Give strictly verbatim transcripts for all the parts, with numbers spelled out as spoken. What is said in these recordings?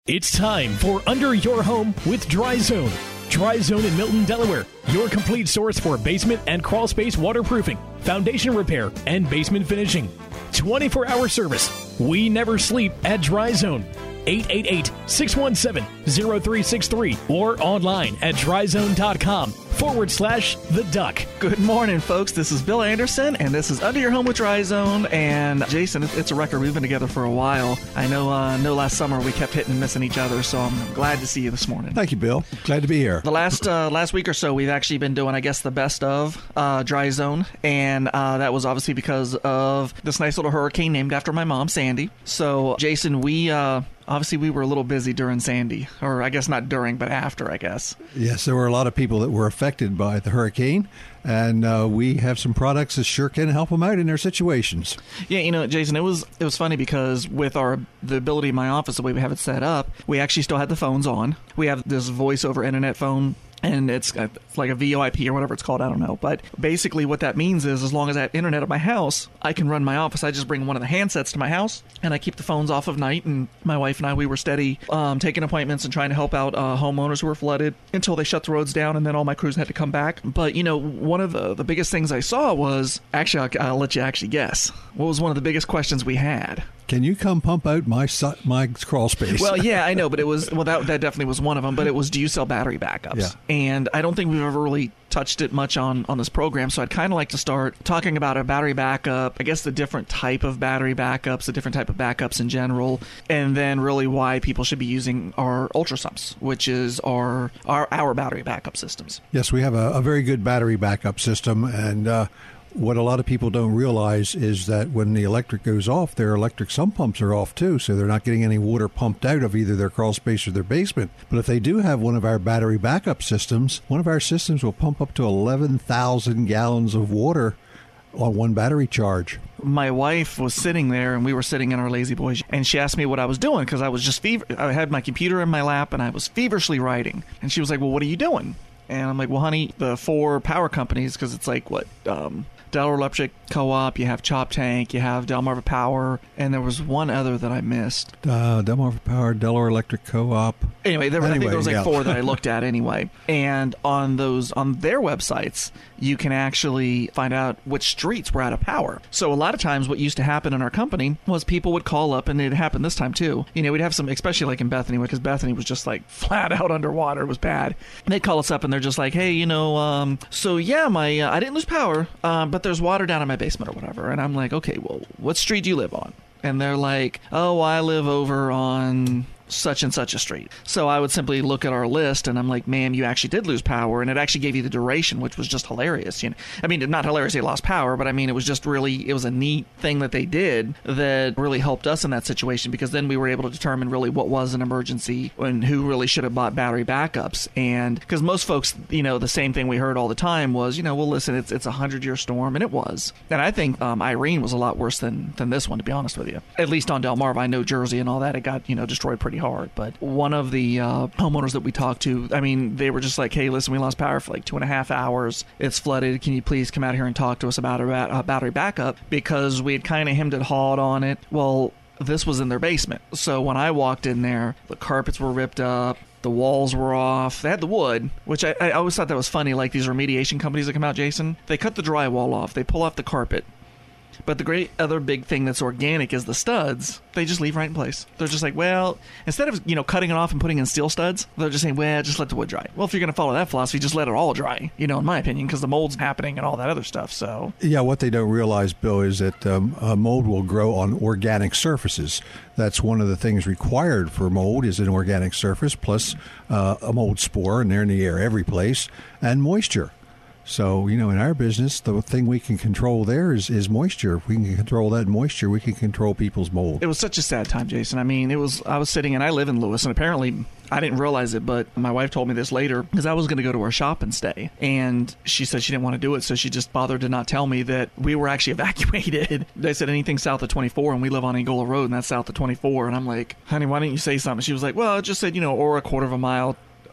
It's time for Under Your Home with Dry Zone. Dry Zone in Milton, Delaware, your complete source for basement and crawl space waterproofing, foundation repair, and basement finishing. twenty-four hour service. We never sleep at Dry Zone. eight eight eight, six one seven, zero three six three or online at dryzone.com forward slash the duck. Good morning, folks. This is Bill Anderson, and this is Under Your Home with Dry Zone. And Jason, it's a record. We've been together for a while. I know uh, know last summer we kept hitting and missing each other, so I'm glad to see you this morning. Thank you, Bill. Glad to be here. The last uh, last week or so, we've actually been doing, I guess, the best of uh, Dry Zone, and uh, that was obviously because of this nice little hurricane named after my mom, Sandy. So, Jason, we... Uh, Obviously, we were a little busy during Sandy, or I guess not during, but after, I guess. Yes, there were a lot of people that were affected by the hurricane, and uh, we have some products that sure can help them out in their situations. Yeah, you know, Jason, it was it was funny because with our the ability in my office, the way we have it set up, we actually still had the phones on. We have this voice over internet phone. And it's like a V O I P or whatever it's called. I don't know. But basically what that means is as long as I have internet at my house, I can run my office. I just bring one of the handsets to my house, and I keep the phones off of night. And my wife and I, we were steady um, taking appointments and trying to help out uh, homeowners who were flooded until they shut the roads down, and then all my crews had to come back. But, you know, one of the, the biggest things I saw was, actually, I'll, I'll let you actually guess. What was one of the biggest questions we had? Can you come pump out my su- my crawl space? Well, yeah, I know, but it was, well, that, that definitely was one of them, but it was, do you sell battery backups? Yeah. And I don't think we've ever really touched it much on, on this program, so I'd kind of like to start talking about a battery backup, I guess the different type of battery backups, the different type of backups in general, and then really why people should be using our UltraSumps, which is our our, our battery backup systems. Yes, we have a, a very good battery backup system, and uh, what a lot of people don't realize is that when the electric goes off, their electric sump pumps are off too, so they're not getting any water pumped out of either their crawl space or their basement. But if they do have one of our battery backup systems, one of our systems will pump up to eleven thousand gallons of water on one battery charge. My wife was sitting there, and we were sitting in our Lazy Boys, and she asked me what I was doing because I was just fever. I had my computer in my lap, and I was feverishly writing. And she was like, well, what are you doing? And I'm like, well, honey, the four power companies, because it's like, what, um... Delaware Electric Co-op, you have Chop Tank, you have Delmarva Power, and there was one other that I missed. Uh, Delmarva Power, Delaware Electric Co-op. Anyway, there, anyway, I think there was like yeah. four that I looked at anyway. And on those, on their websites, you can actually find out which streets were out of power. So a lot of times what used to happen in our company was people would call up, and it happened this time too. You know, we'd have some, especially like in Bethany, because Bethany was just like flat out underwater. It was bad. And they'd call us up, and they're just like, hey, you know, um, so yeah, my uh, I didn't lose power, um, but there's water down in my basement or whatever. And I'm like, okay, well, what street do you live on? And they're like, oh, I live over on such and such a street. So I would simply look at our list, and I'm like, ma'am, you actually did lose power, and it actually gave you the duration, which was just hilarious. You know, I mean, not hilarious they lost power, but I mean, it was just really, it was a neat thing that they did that really helped us in that situation, because then we were able to determine really what was an emergency and who really should have bought battery backups. And because most folks, you know, the same thing we heard all the time was, you know, well, listen, it's it's a hundred-year storm, and it was. And I think um, Irene was a lot worse than than this one, to be honest with you. At least on Delmarva, I know Jersey and all that, it got, you know, destroyed pretty hard. But one of the uh, homeowners that we talked to, I mean, they were just like, hey, listen, we lost power for like two and a half hours. It's flooded. Can you please come out here and talk to us about a uh, battery backup? Because we had kind of hemmed and hawed on it. Well, this was in their basement. So when I walked in there, the carpets were ripped up. The walls were off. They had the wood, which I, I always thought that was funny, like these remediation companies that come out, Jason. They cut the drywall off. They pull off the carpet. But the great other big thing that's organic is the studs. They just leave right in place. They're just like, well, instead of, you know, cutting it off and putting in steel studs, they're just saying, well, just let the wood dry. Well, if you're going to follow that philosophy, just let it all dry, you know, in my opinion, because the mold's happening and all that other stuff, so. Yeah, what they don't realize, Bill, is that um, uh, mold will grow on organic surfaces. That's one of the things required for mold is an organic surface plus uh, a mold spore, and they're in the air every place, and moisture. So, you know, in our business, the thing we can control there is, is moisture. If we can control that moisture, we can control people's mold. It was such a sad time, Jason. I mean, it was. I was sitting, and I live in Lewis, and apparently I didn't realize it, but my wife told me this later, because I was going to go to her shop and stay, and she said she didn't want to do it, so she just bothered to not tell me that we were actually evacuated. They said anything south of twenty-four, and we live on Angola Road, and that's south of twenty-four, and I'm like, honey, why didn't you say something? She was like, well, it just said, you know, or a quarter of a mile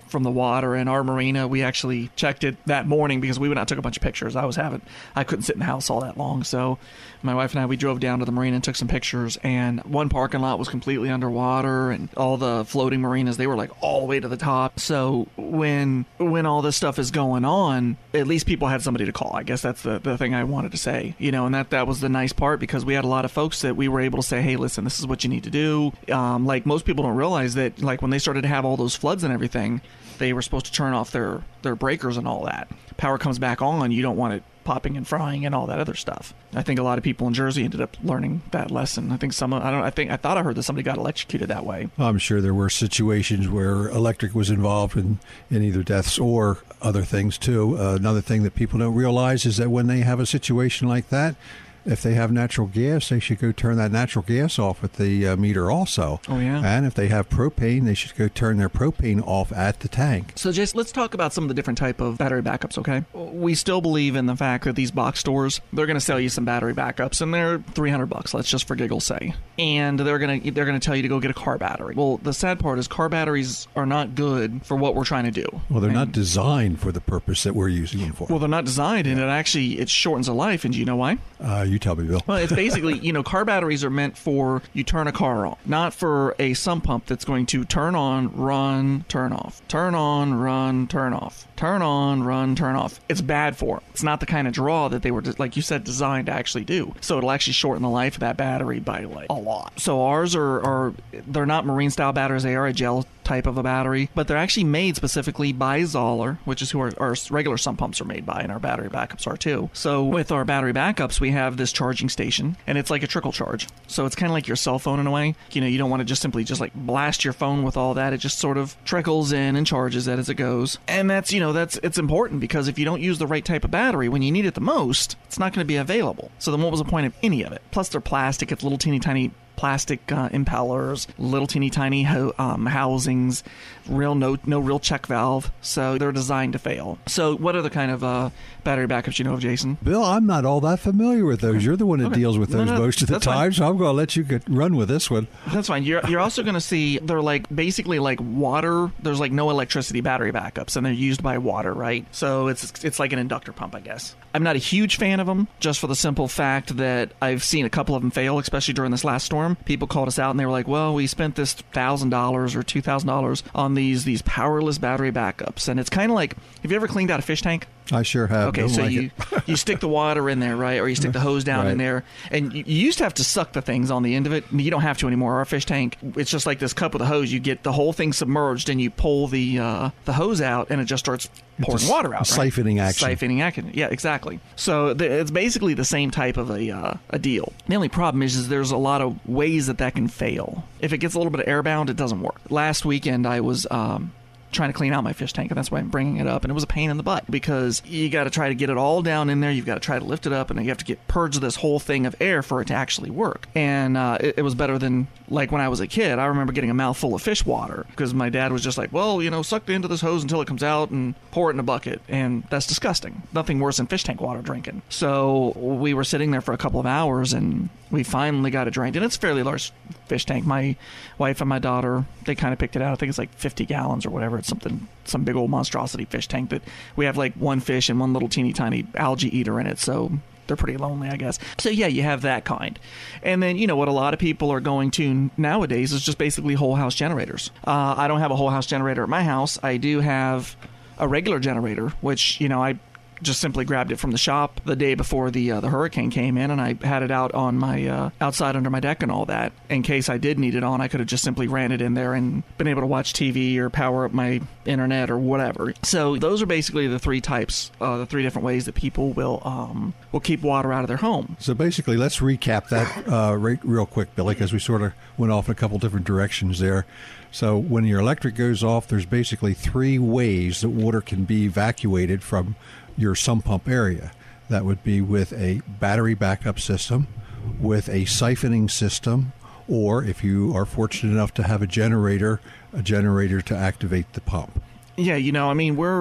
from the water. And our marina, we actually checked it that morning because we went out and took a bunch of pictures. I was having, I couldn't sit in the house all that long. So my wife and I, we drove down to the marina and took some pictures. And one parking lot was completely underwater, and all the floating marinas, they were like all the way to the top. So when when all this stuff is going on, at least people had somebody to call. I guess that's the, the thing I wanted to say, you know, and that, that was the nice part, because we had a lot of folks that we were able to say, hey, listen, this is what you need to do. Um, like most people don't realize that, like when they started to have all those floods and everything, they were supposed to turn off their, their breakers and all that. Power comes back on, you don't want it popping and frying and all that other stuff. I think a lot of people in Jersey ended up learning that lesson. I think some, I don't, I think, I thought I heard that somebody got electrocuted that way. I'm sure there were situations where electric was involved in, in either deaths or other things too. Uh, another thing that people don't realize is that when they have a situation like that, if they have natural gas, they should go turn that natural gas off at the uh, meter also. Oh, yeah. And if they have propane, they should go turn their propane off at the tank. So, Jace, let's talk about some of the different type of battery backups, okay? We still believe in the fact that these box stores, they're going to sell you some battery backups, and they're three hundred bucks, let's just for giggles say. And they're going to they're going to tell you to go get a car battery. Well, the sad part is car batteries are not good for what we're trying to do. Well, they're and, not designed for the purpose that we're using them for. Well, they're not designed, and it actually, it shortens a life, and do you know why? Uh, you tell me, Bill. Well, it's basically, you know, car batteries are meant for you turn a car on, not for a sump pump that's going to turn on, run, turn off, turn on, run, turn off, turn on, run, turn off. It's bad for it. It's not the kind of draw that they were, like you said, designed to actually do. So it'll actually shorten the life of that battery by like a lot. So ours are, are they're not marine style batteries. They are a gel type of a battery, but they're actually made specifically by Zoller, which is who our, our regular sump pumps are made by, and our battery backups are too. So with our battery backups, we have this charging station, and it's like a trickle charge. So it's kind of like your cell phone in a way. You know, you don't want to just simply just like blast your phone with all that. It just sort of trickles in and charges it as it goes. And that's, you know, that's, it's important, because if you don't use the right type of battery when you need it the most, it's not going to be available. So then what was the point of any of it? Plus they're plastic. It's little teeny tiny plastic uh, impellers, little teeny tiny ho- um, housings, real no no real check valve, so they're designed to fail. So what are the kind of uh, battery backups you know of, Jason? Bill, I'm not all that familiar with those. You're the one that Okay. deals with No, those no, most of the that's time, fine. so I'm going to let you get, run with this one. That's fine. You're you're also going to see they're like basically like water. There's like no electricity battery backups, and they're used by water, right? So it's it's like an inductor pump, I guess. I'm not a huge fan of them, just for the simple fact that I've seen a couple of them fail, especially during this last storm. People called us out and they were like, well, we spent this one thousand dollars or two thousand dollars on these these powerless battery backups. And it's kind of like, have you ever cleaned out a fish tank? I sure have. Okay, Don't so like you it. you stick the water in there, right? Or you stick the hose down Right. in there. And you, you used to have to suck the things on the end of it. You don't have to anymore. Our fish tank, it's just like this cup with a hose. You get the whole thing submerged and you pull the uh, the hose out, and it just starts pouring It's a water out. s- right? siphoning action. Siphoning action. Yeah, exactly. So th- it's basically the same type of a uh, a deal. The only problem is, is there's a lot of ways that that can fail. If it gets a little bit of airbound, it doesn't work. Last weekend, I was um, trying to clean out my fish tank, and that's why I'm bringing it up. And it was a pain in the butt, because you got to try to get it all down in there. You've got to try to lift it up, and you have to get purge this whole thing of air for it to actually work. And uh, it, it was better than like when I was a kid. I remember getting a mouthful of fish water because my dad was just like, well, you know, suck the end of this hose until it comes out and pour it in a bucket. And that's disgusting. Nothing worse than fish tank water drinking. So we were sitting there for a couple of hours, and we finally got it drained. And it's a fairly large fish tank. My wife and my daughter, they kind of picked it out. I think it's like fifty gallons or whatever. It's something, some big old monstrosity fish tank that we have like one fish and one little teeny tiny algae eater in it. So they're pretty lonely, I guess. So yeah, you have that kind. And then, you know, what a lot of people are going to nowadays is just basically whole house generators. Uh, I don't have a whole house generator at my house. I do have a regular generator, which, you know, I just simply grabbed it from the shop the day before the uh, the hurricane came in, and I had it out on my uh, outside under my deck and all that. In case I did need it on, I could have just simply ran it in there and been able to watch T V or power up my internet or whatever. So those are basically the three types, uh, the three different ways that people will um, will keep water out of their home. So basically, let's recap that uh, right, real quick, Billy, because we sort of went off in a couple different directions there. So when your electric goes off, there's basically three ways that water can be evacuated from your sump pump area. That would be with a battery backup system, with a siphoning system, or if you are fortunate enough to have a generator, a generator to activate the pump. Yeah, you know, I mean, we're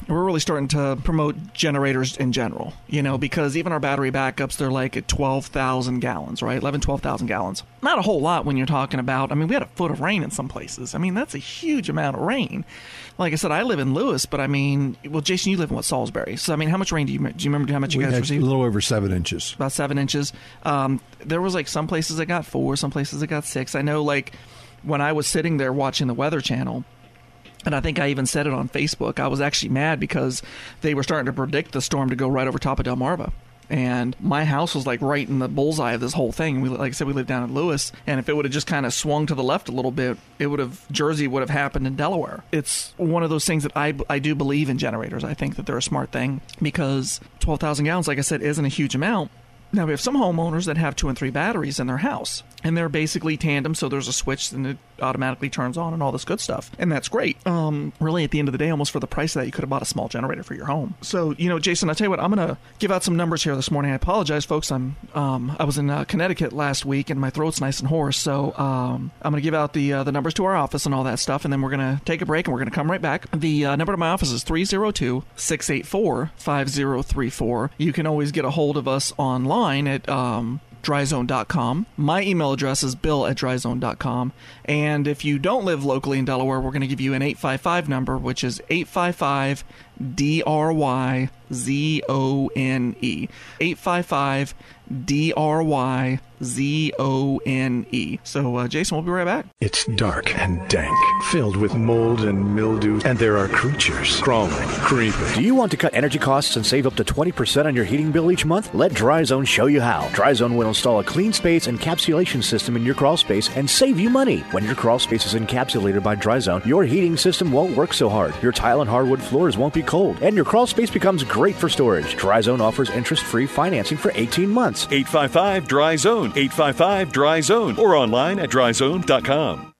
we're really starting to promote generators in general, you know, because even our battery backups, they're like at twelve thousand gallons, right? eleven, twelve thousand gallons. Not a whole lot when you're talking about, I mean, we had a foot of rain in some places. I mean, that's a huge amount of rain. Like I said, I live in Lewis, but I mean, well, Jason, you live in what, Salisbury? So, I mean, how much rain do you, do you remember how much you we guys had received? A little over seven inches. About seven inches. Um, there was like some places that got four, some places that got six. I know, like, when I was sitting there watching the Weather Channel, and I think I even said it on Facebook, I was actually mad because they were starting to predict the storm to go right over top of Delmarva. And my house was like right in the bullseye of this whole thing. We, like I said, we live down in Lewis, and if it would have just kind of swung to the left a little bit, it would have Jersey would have happened in Delaware. It's one of those things that I, I do believe in generators. I think that they're a smart thing because twelve thousand gallons, like I said, isn't a huge amount. Now, we have some homeowners that have two and three batteries in their house, and they're basically tandem, so there's a switch and it automatically turns on and all this good stuff. And that's great. Um, really, at the end of the day, almost for the price of that, you could have bought a small generator for your home. So, you know, Jason, I'll tell you what, I'm going to give out some numbers here this morning. I apologize, folks. I'm um, I was in uh, Connecticut last week, and my throat's nice and hoarse, so um, I'm going to give out the uh, the numbers to our office and all that stuff, and then we're going to take a break, and we're going to come right back. The uh, number to my office is three oh two, six eight four, five oh three four. You can always get a hold of us online at um, dry zone dot com. My email address is bill at dry zone dot com. And if you don't live locally in Delaware, we're going to give you an eight five five number, which is eight five five D R Y Z O N E. eight five five D R Y Z O N E. So, uh, Jason, we'll be right back. It's dark and dank, filled with mold and mildew, and there are creatures crawling, creeping. Do you want to cut energy costs and save up to twenty percent on your heating bill each month? Let DryZone show you how. DryZone will install a clean space encapsulation system in your crawl space and save you money. When your crawl space is encapsulated by DryZone, your heating system won't work so hard. Your tile and hardwood floors won't be cold, and your crawl space becomes great for storage. DryZone offers interest-free financing for eighteen months. eight five five D R Y zone, eight five five D R Y zone, or online at dry zone dot com.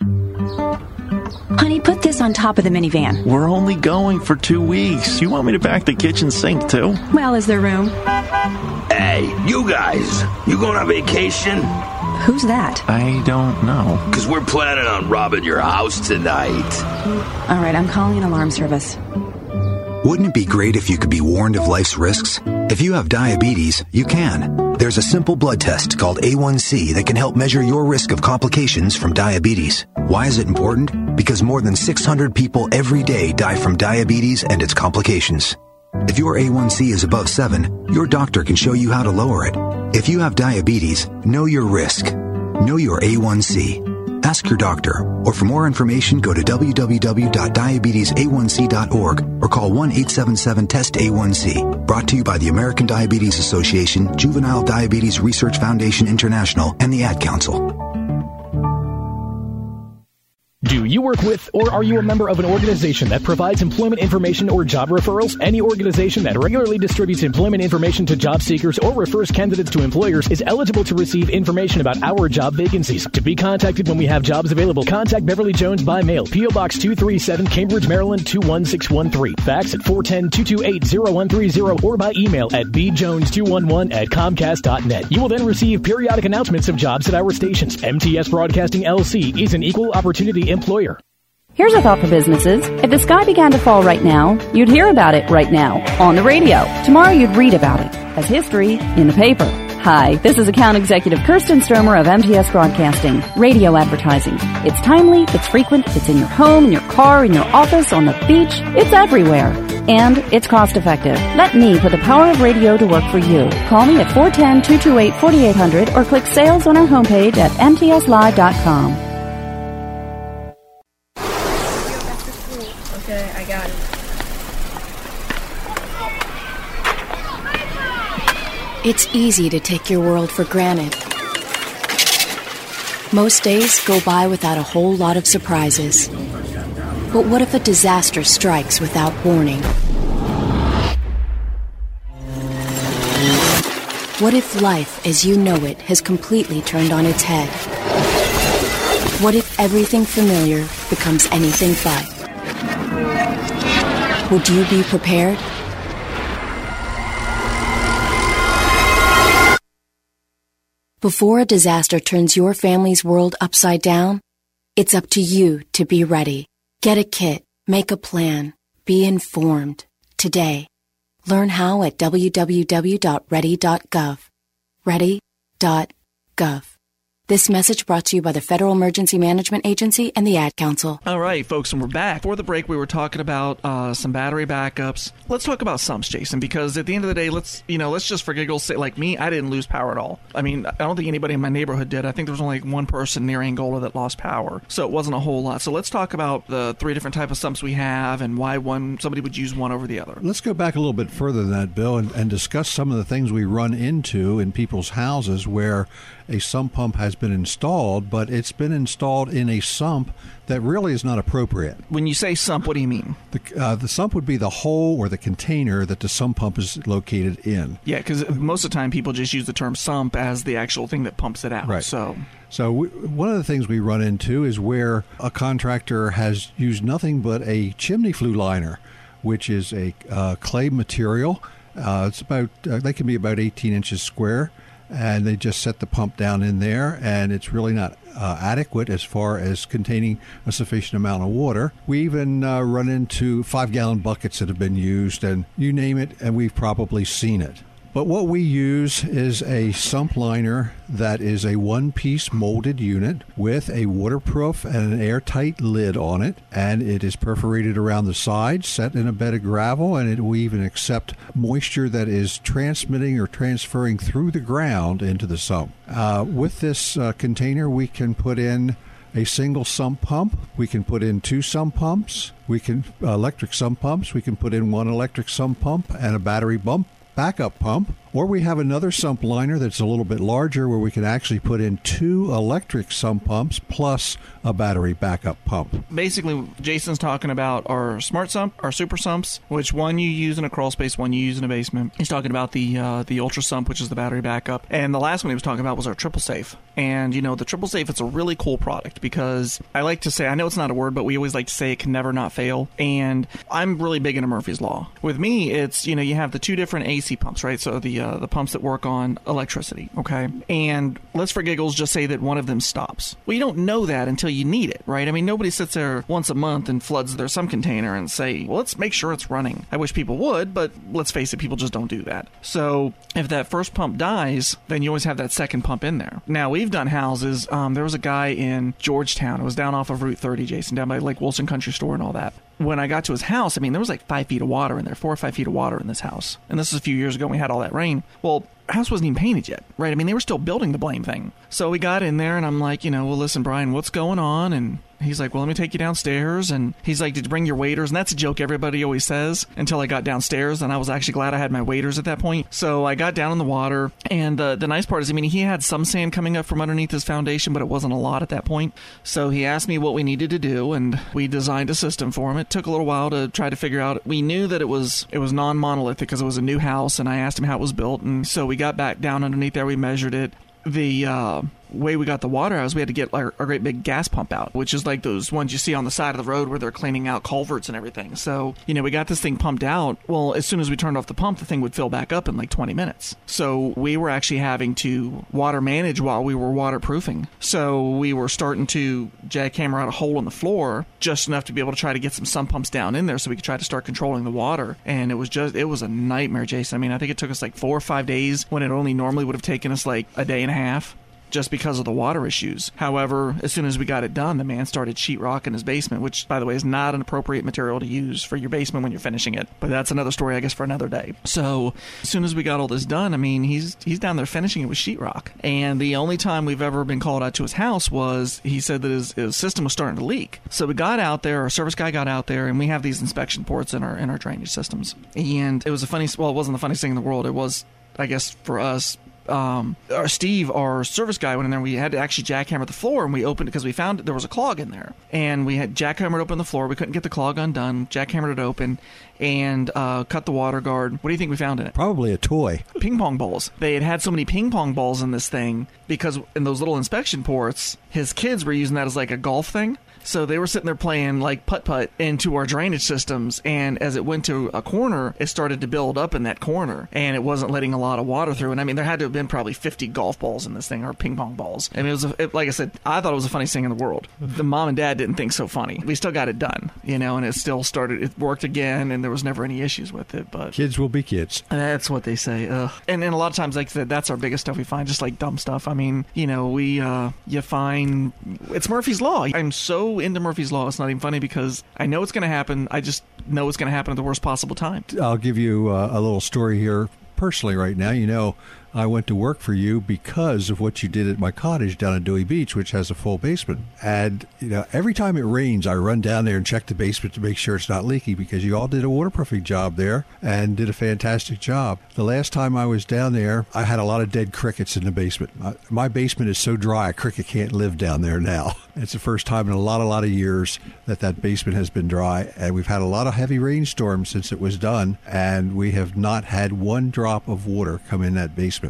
Honey, put this on top of the minivan. We're only going for two weeks. You want me to pack the kitchen sink, too? Well, is there room? Hey, you guys, you going on vacation? Who's that? I don't know. Because we're planning on robbing your house tonight. All right, I'm calling alarm service. Wouldn't it be great if you could be warned of life's risks? If you have diabetes, you can. There's a simple blood test called A one C that can help measure your risk of complications from diabetes. Why is it important? Because more than six hundred people every day die from diabetes and its complications. If your A one C is above seven, your doctor can show you how to lower it. If you have diabetes, know your risk. Know your A one C. Ask your doctor, or for more information, go to w w w dot diabetes a one c dot org or call one eight seven seven test A one C. Brought to you by the American Diabetes Association, Juvenile Diabetes Research Foundation International, and the Ad Council. Do you work with or are you a member of an organization that provides employment information or job referrals? Any organization that regularly distributes employment information to job seekers or refers candidates to employers is eligible to receive information about our job vacancies. To be contacted when we have jobs available, contact Beverly Jones by mail, P O Box two three seven, Cambridge, Maryland two one six one three. Fax at four one zero, two two eight, zero one three zero or by email at b jones two one one at comcast dot net. You will then receive periodic announcements of jobs at our stations. M T S Broadcasting L L C is an equal opportunity employer. Here's a thought for businesses. If the sky began to fall right now, you'd hear about it right now on the radio. Tomorrow you'd read about it as history in the paper. Hi, this is Account Executive Kirsten Stromer of M T S Broadcasting, radio advertising. It's timely, it's frequent, it's in your home, in your car, in your office, on the beach. It's everywhere. And it's cost effective. Let me put the power of radio to work for you. Call me at four one zero, two two eight, four eight zero zero or click sales on our homepage at m t s live dot com. Okay, I got it. It's easy to take your world for granted. Most days go by without a whole lot of surprises. But what if a disaster strikes without warning? What if life as you know it has completely turned on its head? What if everything familiar becomes anything but? Would you be prepared? Before a disaster turns your family's world upside down, it's up to you to be ready. Get a kit, make a plan, Be informed today. Learn how at w w w dot ready dot gov. ready dot gov. This message brought to you by the Federal Emergency Management Agency and the Ad Council. All right, folks, and we're back. Before the break, we were talking about uh, some battery backups. Let's talk about sumps, Jason, because at the end of the day, let's you know, let's just for giggles say, like me, I didn't lose power at all. I mean, I don't think anybody in my neighborhood did. I think there was only like one person near Angola that lost power, so it wasn't a whole lot. So let's talk about the three different types of sumps we have and why one somebody would use one over the other. Let's go back a little bit further than that, Bill, and, and discuss some of the things we run into in people's houses where a sump pump has been installed, but it's been installed in a sump that really is not appropriate. When you say sump, what do you mean? The, uh, the sump would be the hole or the container that the sump pump is located in. Yeah, because most of the time people just use the term sump as the actual thing that pumps it out. Right. So, so we, one of the things we run into is where a contractor has used nothing but a chimney flue liner, which is a uh, clay material. Uh, it's about uh, they can be about eighteen inches square. And they just set the pump down in there, and it's really not uh, adequate as far as containing a sufficient amount of water. We even uh, run into five-gallon buckets that have been used, and you name it, and we've probably seen it. But what we use is a sump liner that is a one-piece molded unit with a waterproof and an airtight lid on it, and it is perforated around the sides, set in a bed of gravel, and it will even accept moisture that is transmitting or transferring through the ground into the sump. Uh, with this uh, container, we can put in a single sump pump. We can put in two sump pumps. We can uh, electric sump pumps. We can put in one electric sump pump and a battery bump. Backup pump, or we have another sump liner that's a little bit larger where we can actually put in two electric sump pumps plus a battery backup pump. Basically, Jason's talking about our smart sump, our super sumps, which one you use in a crawl space, one you use in a basement. He's talking about the uh, the ultra sump, which is the battery backup. And the last one he was talking about was our triple safe. And, you know, the triple safe, it's a really cool product because I like to say, I know it's not a word, but we always like to say it can never not fail. And I'm really big into Murphy's Law. With me, it's, you know, you have the two different A C pumps, right? So the uh, the pumps that work on electricity, okay? And let's for giggles just say that one of them stops. Well, you don't know that until you need it, right? I mean, nobody sits there once a month and floods their sump container and say, well, let's make sure it's running. I wish people would, but let's face it, people just don't do that. So if that first pump dies, then you always have that second pump in there. Now, we've done houses. Um, there was a guy in Georgetown. It was down off of Route thirty, Jason, down by Lake Wilson Country Store and all that. When I got to his house, I mean, there was like five feet of water in there, four or five feet of water in this house. And this is a few years ago when we had all that rain. Well, the house wasn't even painted yet, right? I mean, they were still building the blame thing. So we got in there, and I'm like, you know, well, listen, Brian, what's going on? And he's like, well, let me take you downstairs. And he's like, did you bring your waders? And that's a joke everybody always says until I got downstairs. And I was actually glad I had my waders at that point. So I got down in the water. And uh, the nice part is, I mean, he had some sand coming up from underneath his foundation, but it wasn't a lot at that point. So he asked me what we needed to do, and we designed a system for him. It took a little while to try to figure out. We knew that it was it was non-monolithic because it was a new house, and I asked him how it was built. And so we got back down underneath there. We measured it. The uh, way we got the water out is we had to get our, our great big gas pump out, which is like those ones you see on the side of the road where they're cleaning out culverts and everything. So, you know, we got this thing pumped out. Well, as soon as we turned off the pump, the thing would fill back up in like twenty minutes. So we were actually having to water manage while we were waterproofing. So we were starting to jackhammer out a hole in the floor just enough to be able to try to get some sump pumps down in there so we could try to start controlling the water. And it was just, it was a nightmare, Jason. I mean, I think it took us like four or five days when it only normally would have taken us like a day and a half. Just because of the water issues. However, as soon as we got it done, the man started sheetrock in his basement, which, by the way, is not an appropriate material to use for your basement when you're finishing it. But that's another story, I guess, for another day. So, as soon as we got all this done, I mean, he's he's down there finishing it with sheetrock. And the only time we've ever been called out to his house was he said that his, his system was starting to leak. So we got out there, our service guy got out there, and we have these inspection ports in our in our drainage systems. And it was a funny, well, it wasn't the funniest thing in the world. It was, I guess, for us. Um, our Steve, our service guy, went in there. We had to actually jackhammer the floor, and we opened it because we found there was a clog in there. And we had jackhammered open the floor. We couldn't get the clog undone. Jackhammered it open and uh, cut the water guard. What do you think we found in it? Probably a toy. Ping pong balls. They had had so many ping pong balls in this thing because in those little inspection ports, his kids were using that as like a golf thing. So they were sitting there playing like putt-putt into our drainage systems, and as it went to a corner, it started to build up in that corner, and it wasn't letting a lot of water through. And I mean, there had to have been probably fifty golf balls in this thing, or ping pong balls. I mean, it was, a, it, like I said, I thought it was the funniest thing in the world. The mom and dad didn't think so funny. We still got it done, you know, and it still started, it worked again, and there was never any issues with it. But kids will be kids. That's what they say. Ugh. And then a lot of times, like I said, that's our biggest stuff we find, just like dumb stuff. I mean, you know, we, uh, you find, it's Murphy's Law. I'm so into Murphy's Law, it's not even funny because I know it's going to happen. I just know it's going to happen at the worst possible time. I'll give you uh, a little story here personally right now. You know, I went to work for you because of what you did at my cottage down at Dewey Beach, which has a full basement. And, you know, every time it rains, I run down there and check the basement to make sure it's not leaky, because you all did a waterproofing job there and did a fantastic job. The last time I was down there, I had a lot of dead crickets in the basement. My basement is so dry, a cricket can't live down there now. It's the first time in a lot, a lot of years that that basement has been dry. And we've had a lot of heavy rainstorms since it was done, and we have not had one drop of water come in that basement.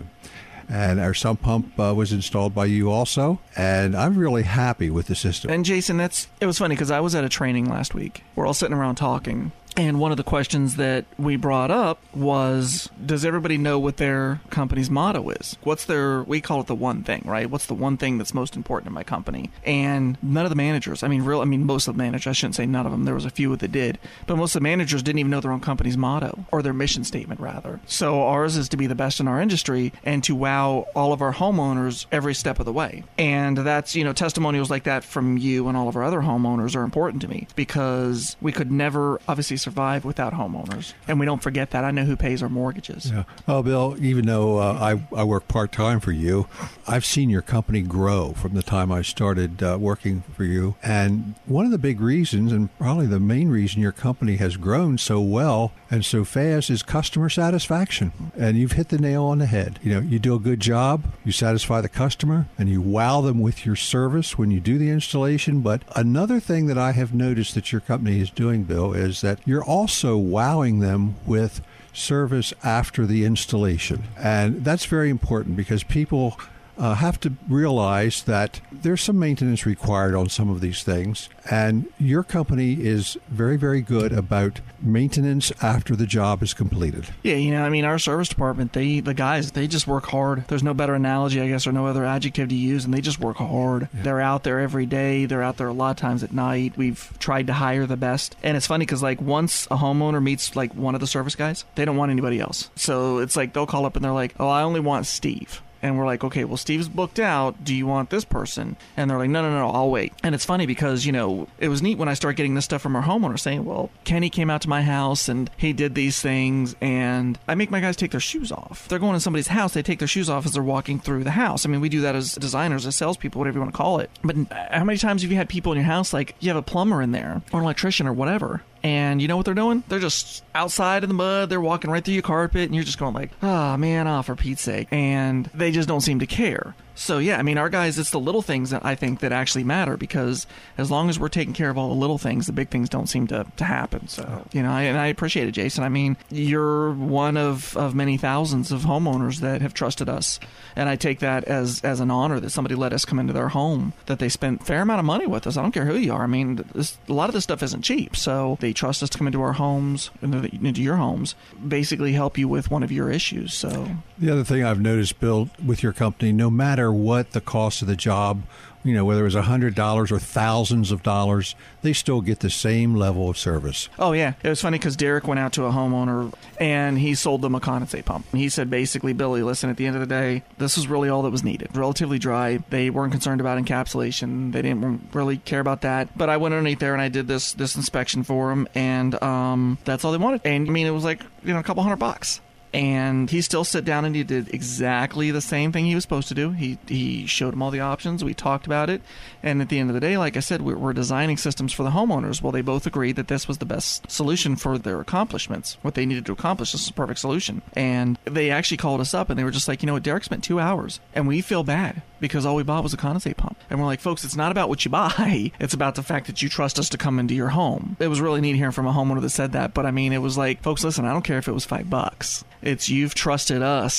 And our sump pump uh, was installed by you also, and I'm really happy with the system. And Jason, that's it was funny because I was at a training last week. We're all sitting around talking, and one of the questions that we brought up was, does everybody know what their company's motto is? What's their, we call it the one thing, right? What's the one thing that's most important in my company? And none of the managers, I mean, real, I mean, most of the managers, I shouldn't say none of them, there was a few that did, but most of the managers didn't even know their own company's motto, or their mission statement, rather. So ours is to be the best in our industry and to wow all of our homeowners every step of the way. And that's, you know, testimonials like that from you and all of our other homeowners are important to me, because we could never, obviously, survive without homeowners, and we don't forget that. I know who pays our mortgages. Yeah. Well, Bill, even though uh, I, I work part-time for you, I've seen your company grow from the time I started uh, working for you. And one of the big reasons, and probably the main reason your company has grown so well and so fast, is customer satisfaction. And you've hit the nail on the head. You know, you do a good job, you satisfy the customer, and you wow them with your service when you do the installation. But another thing that I have noticed that your company is doing, Bill, is that you're also wowing them with service after the installation. And that's very important, because people uh, have to realize that there's some maintenance required on some of these things. And your company is very, very good about maintenance after the job is completed. Yeah, you know, I mean, our service department, they, the guys, they just work hard. There's no better analogy, I guess, or no other adjective to use, and they just work hard. Yeah. They're out there every day. They're out there a lot of times at night. We've tried to hire the best. And it's funny because, like, once a homeowner meets, like, one of the service guys, they don't want anybody else. So it's like they'll call up and they're like, oh, I only want Steve. And we're like, okay, well, Steve's booked out. Do you want this person? And they're like, no, no, no, I'll wait. And it's funny because, you know, it was neat when I started getting this stuff from our homeowner saying, well, Kenny came out to my house and he did these things. And I make my guys take their shoes off. If they're going to somebody's house, they take their shoes off as they're walking through the house. I mean, we do that as designers, as salespeople, whatever you want to call it. But how many times have you had people in your house, like you have a plumber in there or an electrician or whatever, and you know what they're doing? They're just outside in the mud. They're walking right through your carpet, and you're just going like, oh, man, oh, for Pete's sake. And they just don't seem to care. So, yeah, I mean, our guys, it's the little things that I think that actually matter, because as long as we're taking care of all the little things, the big things don't seem to, to happen. So, you know, I, and I appreciate it, Jason. I mean, you're one of, of many thousands of homeowners that have trusted us. And I take that as, as an honor that somebody let us come into their home, that they spent a fair amount of money with us. I don't care who you are. I mean, this, a lot of this stuff isn't cheap. So they trust us to come into our homes, into, into your homes, basically help you with one of your issues. So the other thing I've noticed, Bill, with your company, no matter what the cost of the job, you know, whether it was one hundred dollars or thousands of dollars, they still get the same level of service. Oh, yeah. It was funny because Derek went out to a homeowner and he sold them a condensate pump. He said, basically, Billy, listen, at the end of the day, this is really all that was needed. Relatively dry. They weren't concerned about encapsulation. They didn't really care about that. But I went underneath there and I did this this inspection for them, and um, that's all they wanted. And, I mean, it was like, you know, a couple hundred bucks. And he still sat down and he did exactly the same thing he was supposed to do. He he showed him all the options. We talked about it. And at the end of the day, like I said, we're, we're designing systems for the homeowners. Well, they both agreed that this was the best solution for their accomplishments. What they needed to accomplish, this is a perfect solution. And they actually called us up and they were just like, you know what, Derek spent two hours. And we feel bad because all we bought was a condensate pump. And we're like, folks, it's not about what you buy. It's about the fact that you trust us to come into your home. It was really neat hearing from a homeowner that said that. But I mean, it was like, folks, listen, I don't care if it was five bucks. It's you've trusted us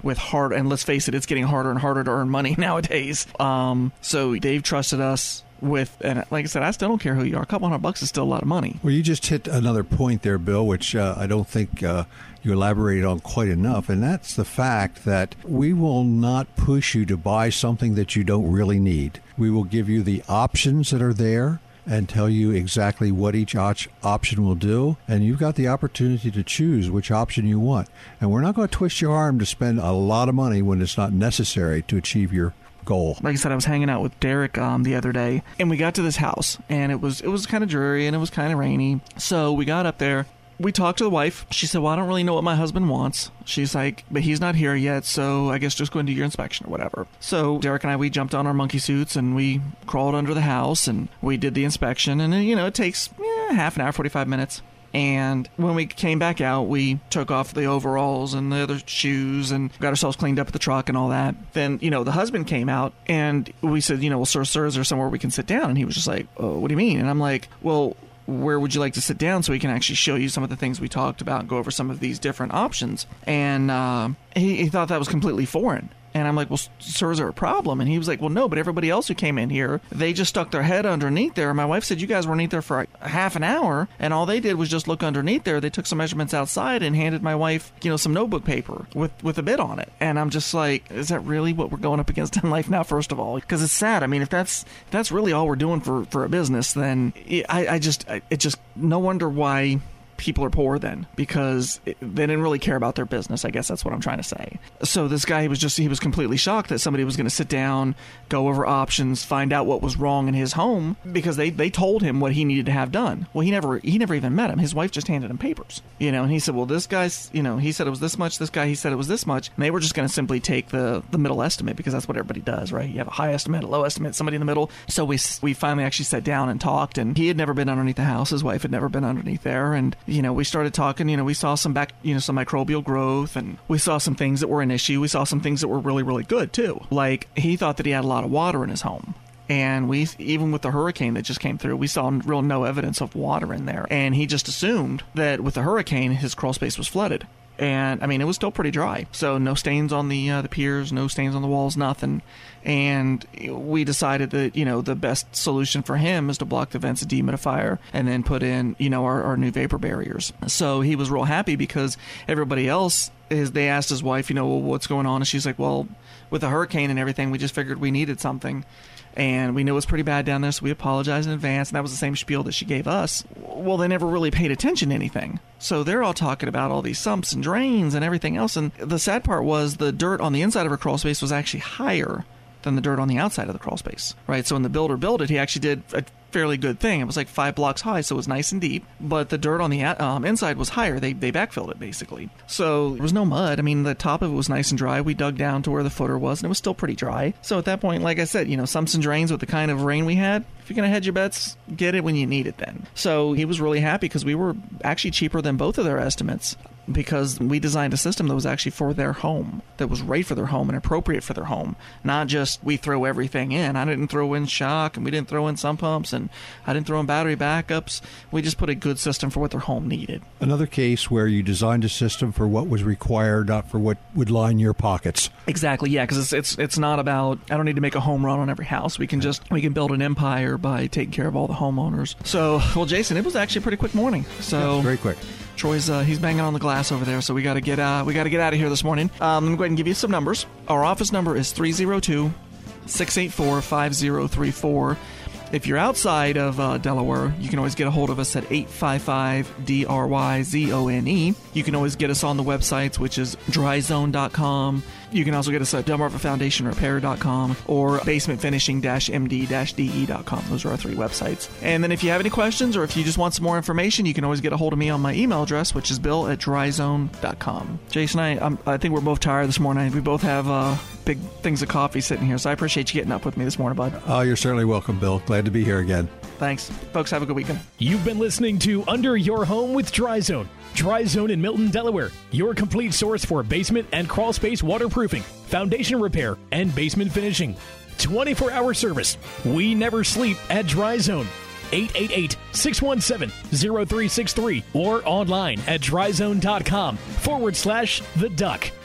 with hard, and let's face it, it's getting harder and harder to earn money nowadays. Um, so Dave trusted us with, and like I said, I still don't care who you are. A couple hundred bucks is still a lot of money. Well, you just hit another point there, Bill, which uh, I don't think uh, you elaborated on quite enough, and that's the fact that we will not push you to buy something that you don't really need. We will give you the options that are there and tell you exactly what each option will do, and you've got the opportunity to choose which option you want. And we're not going to twist your arm to spend a lot of money when it's not necessary to achieve your goal. Like I said, I was hanging out with Derek um, the other day, and we got to this house, and it was it was kind of dreary, and it was kind of rainy. So we got up there. We talked to the wife. She said, well, I don't really know what my husband wants. She's like, but he's not here yet, so I guess just go and do your inspection or whatever. So Derek and I, we jumped on our monkey suits, and we crawled under the house, and we did the inspection. And, you know, it takes eh, half an hour, forty-five minutes. And when we came back out, we took off the overalls and the other shoes and got ourselves cleaned up at the truck and all that. Then, you know, the husband came out, and we said, you know, well, sir, sir, is there somewhere we can sit down? And he was just like, oh, what do you mean? And I'm like, well, where would you like to sit down so we can actually show you some of the things we talked about and go over some of these different options? And uh, he, he thought that was completely foreign. And I'm like, well, sir, is there a problem? And he was like, well, no, but everybody else who came in here, they just stuck their head underneath there. My wife said you guys were underneath there for a half an hour, and all they did was just look underneath there. They took some measurements outside and handed my wife, you know, some notebook paper with, with a bid on it. And I'm just like, is that really what we're going up against in life now, first of all? Because it's sad. I mean, if that's if that's really all we're doing for, for a business, then I, I just, I, it just, no wonder why people are poor then, because it, they didn't really care about their business. I guess that's what I'm trying to say. So this guy, he was just, he was completely shocked that somebody was going to sit down, go over options, find out what was wrong in his home, because they, they told him what he needed to have done. Well, he never, he never even met him. His wife just handed him papers, you know, and he said, well, this guy's, you know, he said it was this much. This guy, he said it was this much. And they were just going to simply take the, the middle estimate, because that's what everybody does, right? You have a high estimate, a low estimate, somebody in the middle. So we, we finally actually sat down and talked, and he had never been underneath the house. His wife had never been underneath there. And, you know, we started talking. You know, we saw some back, you know, some microbial growth, and we saw some things that were an issue. We saw some things that were really, really good too. Like, he thought that he had a lot of water in his home. And we, even with the hurricane that just came through, we saw real no evidence of water in there. And he just assumed that with the hurricane, his crawl space was flooded. And I mean, it was still pretty dry. So no stains on the uh, the piers, no stains on the walls, nothing. And we decided that, you know, the best solution for him is to block the vents, a dehumidifier, and then put in, you know, our, our new vapor barriers. So he was real happy, because everybody else, is they asked his wife, you know, well, what's going on? And she's like, well, with the hurricane and everything, we just figured we needed something. And we knew it was pretty bad down there, so we apologized in advance. And that was the same spiel that she gave us. Well, they never really paid attention to anything. So they're all talking about all these sumps and drains and everything else. And the sad part was the dirt on the inside of her crawl space was actually higher than the dirt on the outside of the crawl space, right? So when the builder built it, he actually did a fairly good thing. It was like five blocks high, so it was nice and deep, but the dirt on the um, inside was higher. They they backfilled it, basically. So there was no mud. I mean, the top of it was nice and dry. We dug down to where the footer was, and it was still pretty dry. So at that point, like I said, you know, sumps and drains with the kind of rain we had, if you're going to hedge your bets, get it when you need it then. So he was really happy, because we were actually cheaper than both of their estimates, because we designed a system that was actually for their home, that was right for their home and appropriate for their home. Not just we throw everything in. I didn't throw in shock, and we didn't throw in sump pumps, and I didn't throw in battery backups. We just put a good system for what their home needed. Another case where you designed a system for what was required, not for what would line your pockets. Exactly, yeah, because it's, it's it's not about, I don't need to make a home run on every house. We can just, we can build an empire by taking care of all the homeowners. So, well, Jason, it was actually a pretty quick morning. So yeah, very quick. Troy's uh, he's banging on the glass over there, so we got to get uh, we got to get out of here this morning. Um, let me go ahead and give you some numbers. Our office number is three oh two, six eight four, five oh three four. If you're outside of uh, Delaware, you can always get a hold of us at eight five five D R Y Z O N E. You can always get us on the websites, which is dry zone dot com. You can also get us at Delmarva Foundation Repair dot com or basement finishing M D D E dot com. Those are our three websites. And then if you have any questions, or if you just want some more information, you can always get a hold of me on my email address, which is bill at dry zone dot com. Jason, I, I'm, I think we're both tired this morning. We both have uh, big things of coffee sitting here, so I appreciate you getting up with me this morning, bud. Oh, you're certainly welcome, Bill. Glad to be here again. Thanks. Folks, have a good weekend. You've been listening to Under Your Home with Dry Zone. Dry Zone in Milton, Delaware. Your complete source for basement and crawl space waterproofing, foundation repair, and basement finishing. twenty-four hour service. We never sleep at Dry Zone. eight eight eight, six one seven, zero three six three or online at dry zone dot com forward slash the duck.